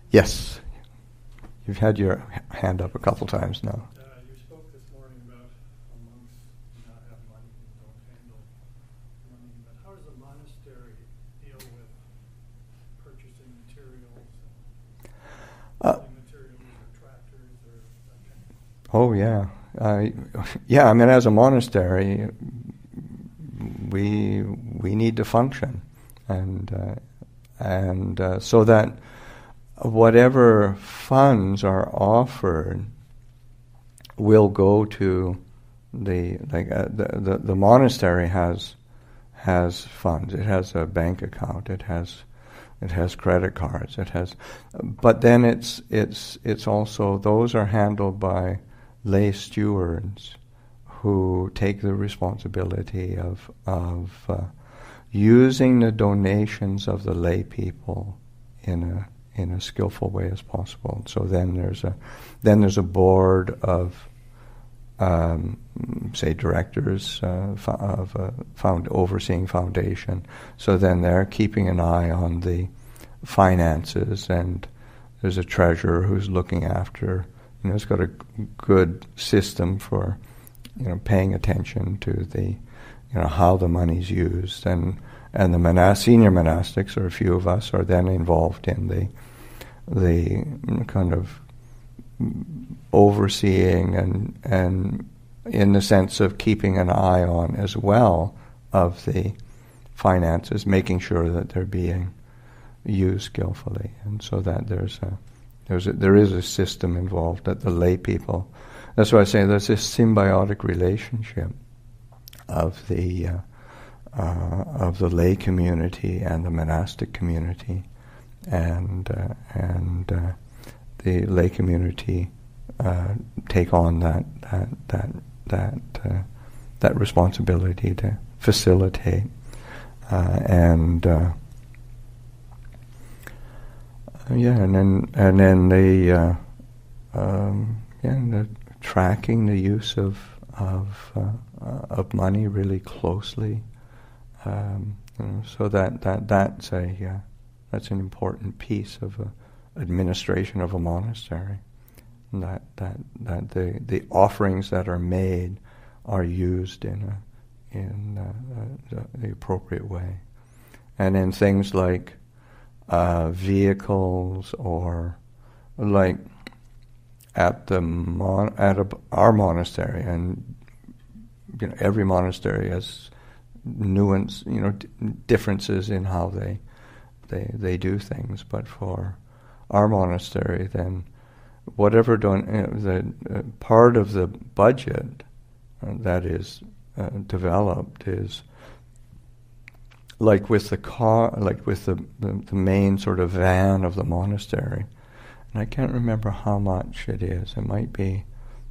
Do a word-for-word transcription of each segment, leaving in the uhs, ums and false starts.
Yes. You've had your h- hand up a couple times now. Uh, you spoke this morning about how monks do not have money and don't handle money, but how does a monastery deal with purchasing materials, Uh, materials or tractors or that kind of thing? oh, yeah. Uh, yeah, I mean, as a monastery, we we need to function. And, uh, and uh, so that whatever funds are offered will go to the like uh, the, the the monastery has has funds. It has a bank account. It has it has credit cards. It has, but then it's it's it's also those are handled by lay stewards who take the responsibility of of uh, using the donations of the lay people in a in a skillful way as possible. So then there's a then there's a board of um, say directors uh, fo- of a found overseeing foundation. So then they're keeping an eye on the finances, and there's a treasurer who's looking after. You know, it's got a g- good system for you know paying attention to the you know how the money's used, and and the monas- senior monastics, or a few of us, are then involved in the the kind of overseeing and and in the sense of keeping an eye on as well of the finances, making sure that they're being used skillfully, and so that there's a there's a, there is a system involved that the lay people. That's why I say there's this symbiotic relationship of the uh, uh, of the lay community and the monastic community, and uh, and uh, the lay community uh, take on that that that that uh, that responsibility to facilitate uh, and uh, yeah, and then and then the uh, um, yeah, and the tracking the use of of uh, uh, of money really closely, um, you know, so that, that that's a uh, that's an important piece of a administration of a monastery. And that that that the the offerings that are made are used in a in uh, uh, the appropriate way, and in things like uh, vehicles, or like at the mon- at a, our monastery, and you know every monastery has nuance, you know, d- differences in how they they they do things. But for our monastery, then whatever don- you know, the uh, part of the budget uh, that is uh, developed is like with the car, like with the, the the main sort of van of the monastery. And I can't remember how much it is. It might be,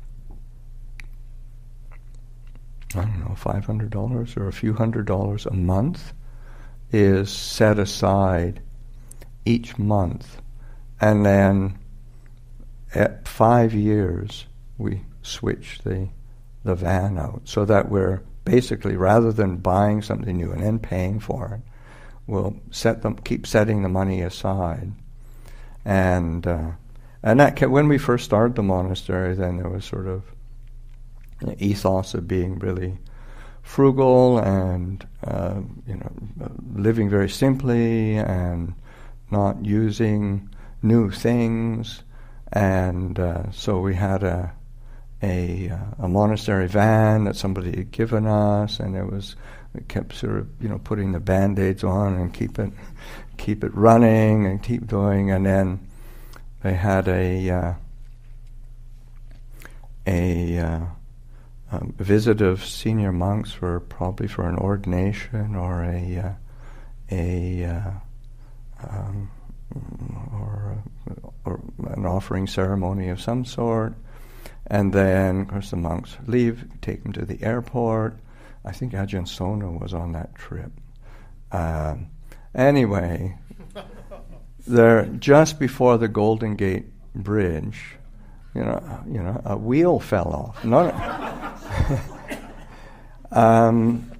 I don't know, five hundred dollars or a few hundred dollars a month is set aside each month. And then at five years, we switch the the van out, so that we're basically, rather than buying something new and then paying for it, we'll set them, keep setting the money aside. And uh, and that ca- when we first started the monastery, then there was sort of an ethos of being really frugal and uh, you know living very simply and not using new things. And uh, so we had a a, uh, a monastery van that somebody had given us, and it was we kept sort of you know putting the band-aids on and keep it keep it running and keep going. And then they had a uh, a, uh, a visit of senior monks for probably for an ordination or a uh, a uh, um, or or an offering ceremony of some sort. And then, of course, the monks leave, take them to the airport. I think Ajahn Sona was on that trip. Um, anyway, there just before the Golden Gate Bridge, you know, you know, a wheel fell off. Not um,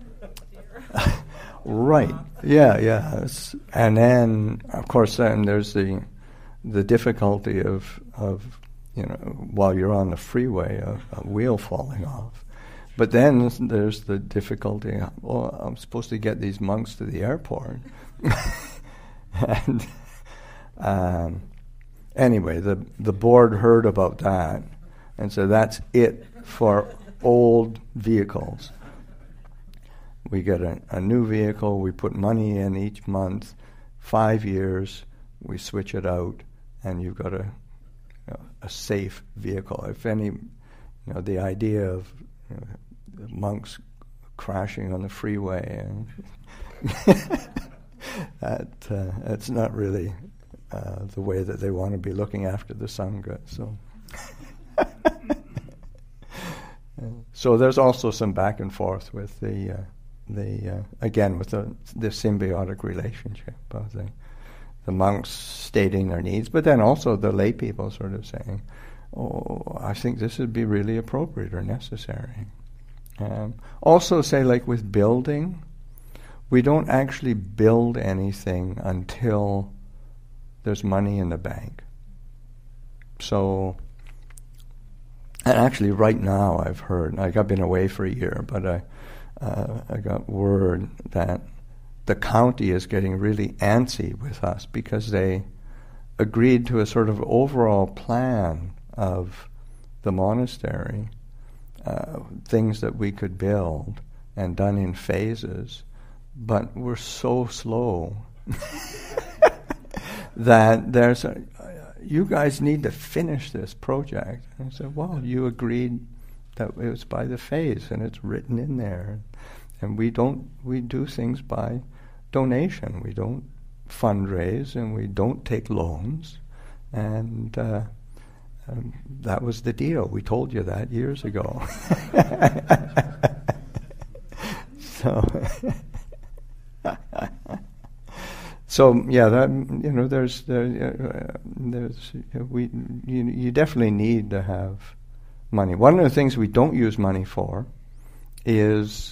right. Yeah, yeah. And then, of course, then there's the the difficulty of of you know while you're on the freeway, a, a wheel falling off. But then there's the difficulty. Well, I'm supposed to get these monks to the airport, and um, anyway, the the board heard about that, and so that's it for old vehicles. We get a, a new vehicle. We put money in each month. Five years, we switch it out, and you've got a you know, a safe vehicle. If any, you know, the idea of you know, the monks crashing on the freeway, and that uh, it's not really uh, the way that they want to be looking after the Sangha. So, so there's also some back and forth with the uh, the uh, again with the the symbiotic relationship of the the monks stating their needs, but then also the lay people sort of saying, "Oh, I think this would be really appropriate or necessary." Um, also, say like with building, we don't actually build anything until there's money in the bank. So, and actually, right now I've heard, like I've been away for a year, but I uh, I got word that the county is getting really antsy with us because they agreed to a sort of overall plan of the monastery, uh, things that we could build and done in phases, but we're so slow that there's a, you guys need to finish this project. And I said, well, you agreed that it was by the phase, and it's written in there. And we don't, we do things by donation. We don't fundraise, and we don't take loans. And uh, um, that was the deal. We told you that years ago. so, so yeah, that you know, there's there, uh, there's we you, you definitely need to have money. One of the things we don't use money for is,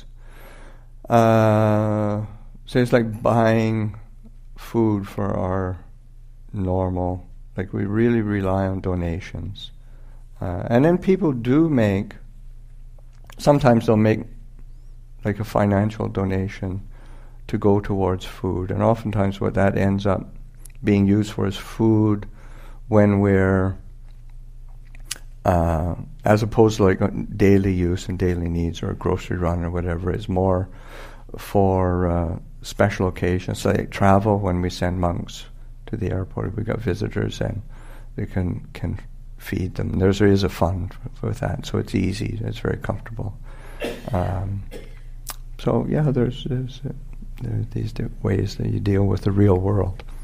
uh, say it's like buying food for our normal, like we really rely on donations. Uh, and then people do make, sometimes they'll make like a financial donation to go towards food. And oftentimes what that ends up being used for is food when we're, uh, as opposed to like daily use and daily needs or a grocery run or whatever, is more for uh, special occasions, like travel when we send monks to the airport. If we got visitors, and they can can feed them. There's, there is a fund for that, so it's easy. It's very comfortable. Um, so yeah, there's, there's, uh, there's these ways that you deal with the real world.